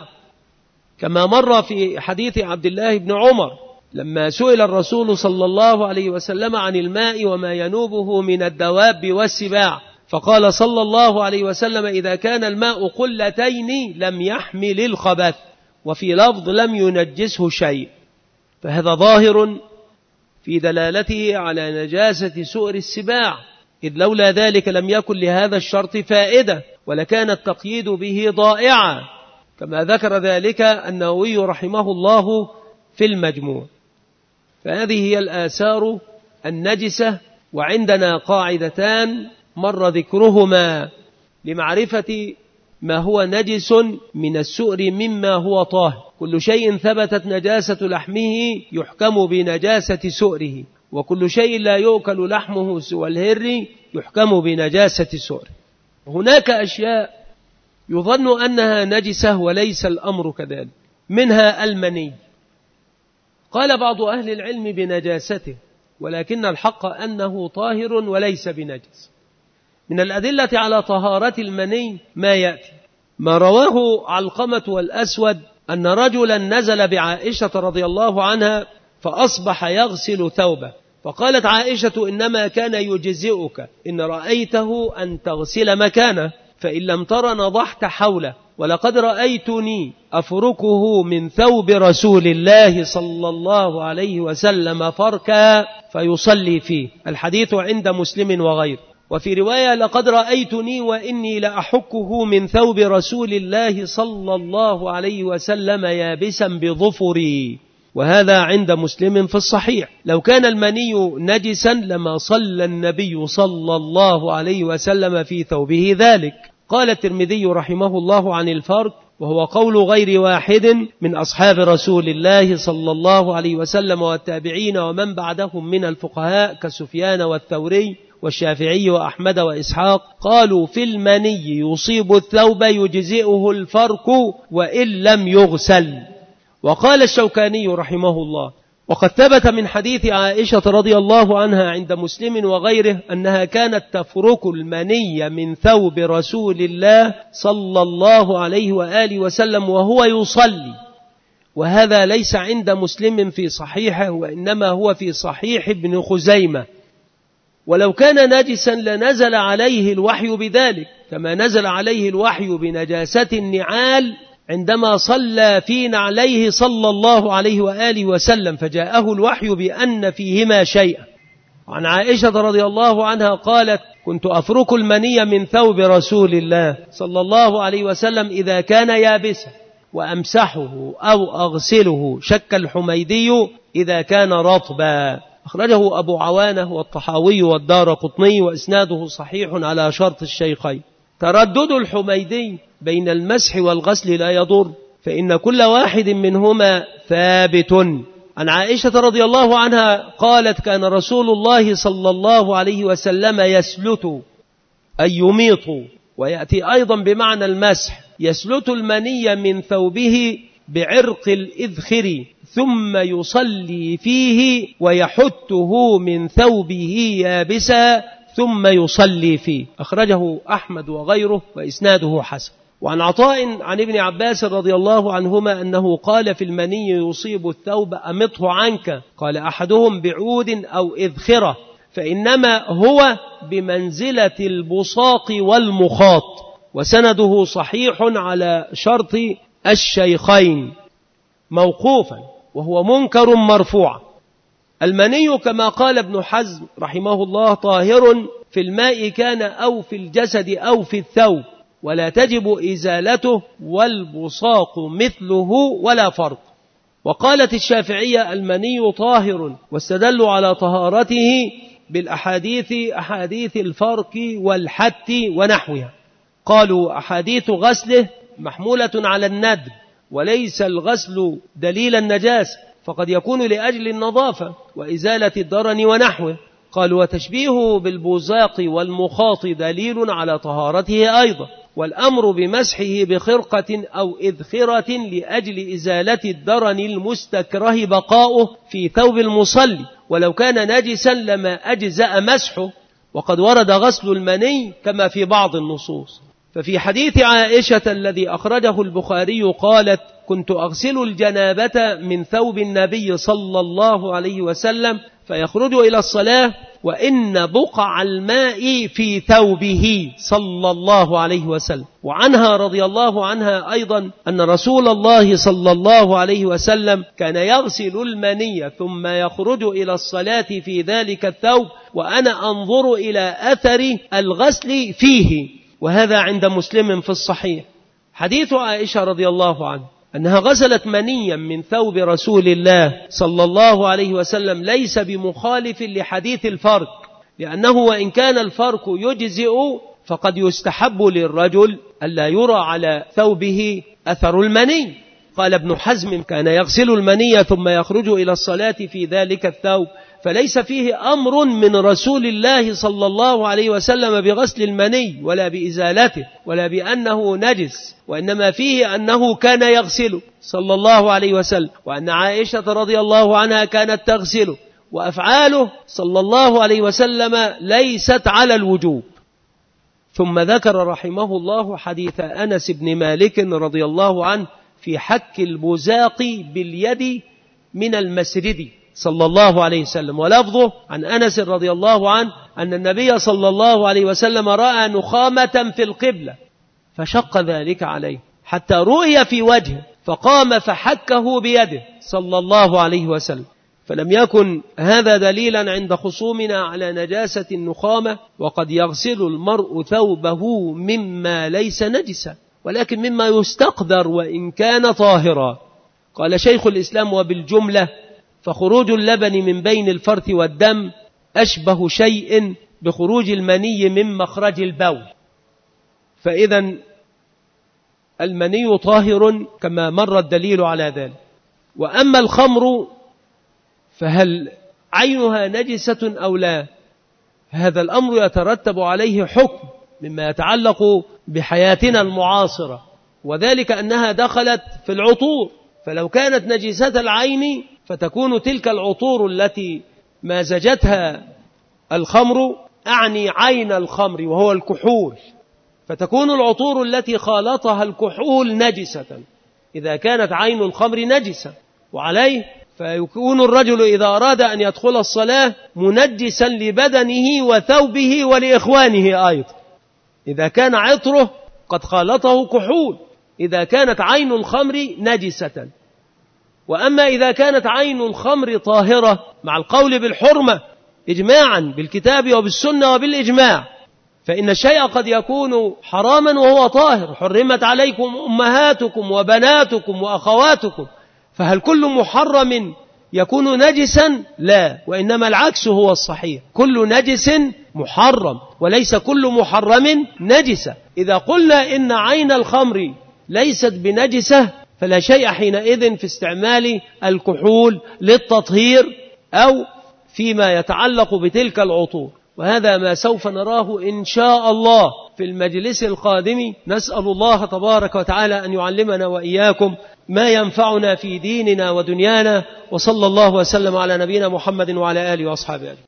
كما مر في حديث عبد الله بن عمر لما سئل الرسول صلى الله عليه وسلم عن الماء وما ينوبه من الدواب والسباع، فقال صلى الله عليه وسلم: إذا كان الماء قلتين لم يحمل الخبث، وفي لفظ لم ينجسه شيء. فهذا ظاهر في دلالته على نجاسة سؤر السباع، إذ لولا ذلك لم يكن لهذا الشرط فائدة، ولكان التقييد به ضائعا، كما ذكر ذلك النووي رحمه الله في المجموع. فهذه هي الآثار النجسة. وعندنا قاعدتان مر ذكرهما لمعرفة ما هو نجس من السؤر مما هو طاهر. كل شيء ثبتت نجاسة لحمه يحكم بنجاسة سؤره، وكل شيء لا يؤكل لحمه سوى الهر يحكم بنجاسة سؤره. هناك أشياء يظن أنها نجسة وليس الأمر كذلك، منها المني. قال بعض أهل العلم بنجاسته، ولكن الحق أنه طاهر وليس بنجس. من الأدلة على طهارة المني ما يأتي: ما رواه علقمة والأسود أن رجلا نزل بعائشة رضي الله عنها فأصبح يغسل ثوبه، فقالت عائشة: إنما كان يجزئك إن رأيته أن تغسل مكانه، فإن لم تر نضحت حوله، ولقد رأيتني أفركه من ثوب رسول الله صلى الله عليه وسلم فركا فيصلي فيه. الحديث عند مسلم وغيره. وفي رواية: لقد رأيتني وإني لأحكه من ثوب رسول الله صلى الله عليه وسلم يابسا بظفري، وهذا عند مسلم في الصحيح. لو كان المني نجسا لما صلى النبي صلى الله عليه وسلم في ثوبه ذلك. قال الترمذي رحمه الله عن الفرق، وهو قول غير واحد من أصحاب رسول الله صلى الله عليه وسلم والتابعين ومن بعدهم من الفقهاء كسفيان والثوري والشافعي وأحمد وإسحاق، قالوا: في المني يصيب الثوب يجزئه الفرق وإن لم يغسل. وقال الشوكاني رحمه الله: وقد ثبت من حديث عائشة رضي الله عنها عند مسلم وغيره أنها كانت تفرك المني من ثوب رسول الله صلى الله عليه وآله وسلم وهو يصلي، وهذا ليس عند مسلم في صحيحه، وإنما هو في صحيح ابن خزيمة. ولو كان نجسا لنزل عليه الوحي بذلك، كما نزل عليه الوحي بنجاسة النعال عندما صلى في نعليه صلى الله عليه وآله وسلم، فجاءه الوحي بأن فيهما شيئا. عن عائشة رضي الله عنها قالت: كنت أفرك المني من ثوب رسول الله صلى الله عليه وسلم إذا كان يابسا، وأمسحه أو أغسله، شك الحميدي، إذا كان رطبا. أخرجه أبو عوانة والطحاوي والدارقطني، وإسناده صحيح على شرط الشيخين. تردد الحميدي بين المسح والغسل لا يضر، فإن كل واحد منهما ثابت. عن عائشة رضي الله عنها قالت: كان رسول الله صلى الله عليه وسلم يسلت، أي يميط، ويأتي أيضا بمعنى المسح، يسلت المني من ثوبه بعرق الإذخر ثم يصلي فيه، ويحته من ثوبه يابسا ثم يصلي فيه. أخرجه أحمد وغيره وإسناده حسن. وعن عطاء عن ابن عباس رضي الله عنهما أنه قال في المني يصيب الثوب أمطه عنك، قال أحدهم بعود أو إذخرة، فإنما هو بمنزلة البصاق والمخاط. وسنده صحيح على شرط الشيخين موقوفا، وهو منكر مرفوع. المني كما قال ابن حزم رحمه الله طاهر في الماء كان أو في الجسد أو في الثوب، ولا تجب إزالته، والبصاق مثله ولا فرق. وقالت الشافعية: المني طاهر، واستدلوا على طهارته بالأحاديث، أحاديث الفرق والحت ونحوها. قالوا: أحاديث غسله محمولة على الندب، وليس الغسل دليل النجاسة، فقد يكون لأجل النظافة وإزالة الدرن ونحوه. قالوا: وتشبيهه بالبوزاق والمخاط دليل على طهارته أيضا، والأمر بمسحه بخرقة أو إذخرة لأجل إزالة الدرن المستكره بقاؤه في ثوب المصلي، ولو كان نجسا لما أجزأ مسحه. وقد ورد غسل المني كما في بعض النصوص. ففي حديث عائشة الذي أخرجه البخاري قالت: كنت أغسل الجنابة من ثوب النبي صلى الله عليه وسلم فيخرج إلى الصلاة وإن بقع الماء في ثوبه صلى الله عليه وسلم. وعنها رضي الله عنها أيضا أن رسول الله صلى الله عليه وسلم كان يغسل المني ثم يخرج إلى الصلاة في ذلك الثوب، وأنا أنظر إلى أثر الغسل فيه. وهذا عند مسلم في الصحيح. حديث عائشة رضي الله عنها أنها غسلت منيا من ثوب رسول الله صلى الله عليه وسلم ليس بمخالف لحديث الفرق، لأنه وإن كان الفرق يجزئ فقد يستحب للرجل ألا يرى على ثوبه أثر المني. قال ابن حزم: كان يغسل المني ثم يخرج إلى الصلاة في ذلك الثوب، فليس فيه أمر من رسول الله صلى الله عليه وسلم بغسل المني ولا بإزالته ولا بأنه نجس، وإنما فيه أنه كان يغسله صلى الله عليه وسلم، وأن عائشة رضي الله عنها كانت تغسله، وأفعاله صلى الله عليه وسلم ليست على الوجوب. ثم ذكر رحمه الله حديث أنس بن مالك رضي الله عنه في حك البزاق باليد من المسرد صلى الله عليه وسلم، ولفظه عن أنس رضي الله عنه أن النبي صلى الله عليه وسلم رأى نخامة في القبلة فشق ذلك عليه حتى رؤي في وجهه، فقام فحكه بيده صلى الله عليه وسلم. فلم يكن هذا دليلا عند خصومنا على نجاسة النخامة، وقد يغسل المرء ثوبه مما ليس نجسا ولكن مما يستقدر وإن كان طاهرا. قال شيخ الإسلام: وبالجملة فخروج اللبن من بين الفرث والدم أشبه شيء بخروج المني من مخرج البول. فإذا المني طاهر كما مر الدليل على ذلك. وأما الخمر فهل عينها نجسة أو لا؟ هذا الأمر يترتب عليه حكم مما يتعلق بحياتنا المعاصرة، وذلك أنها دخلت في العطور، فلو كانت نجسة العين فتكون تلك العطور التي مازجتها الخمر، أعني عين الخمر وهو الكحول، فتكون العطور التي خالطها الكحول نجسة إذا كانت عين الخمر نجسة. وعليه فيكون الرجل إذا أراد أن يدخل الصلاة منجسا لبدنه وثوبه ولإخوانه أيضا، إذا كان عطره قد خالطه كحول، إذا كانت عين الخمر نجسة. وأما إذا كانت عين الخمر طاهرة مع القول بالحرمة إجماعا بالكتاب وبالسنة وبالإجماع، فإن الشيء قد يكون حراما وهو طاهر. حرمت عليكم أمهاتكم وبناتكم وأخواتكم، فهل كل محرم يكون نجسا؟ لا، وإنما العكس هو الصحيح، كل نجس محرم وليس كل محرم نجسة. إذا قلنا إن عين الخمر ليست بنجسة فلا شيء حينئذ في استعمال الكحول للتطهير أو فيما يتعلق بتلك العطور. وهذا ما سوف نراه إن شاء الله في المجلس القادم. نسأل الله تبارك وتعالى أن يعلمنا وإياكم ما ينفعنا في ديننا ودنيانا، وصلى الله وسلم على نبينا محمد وعلى آله وأصحابه.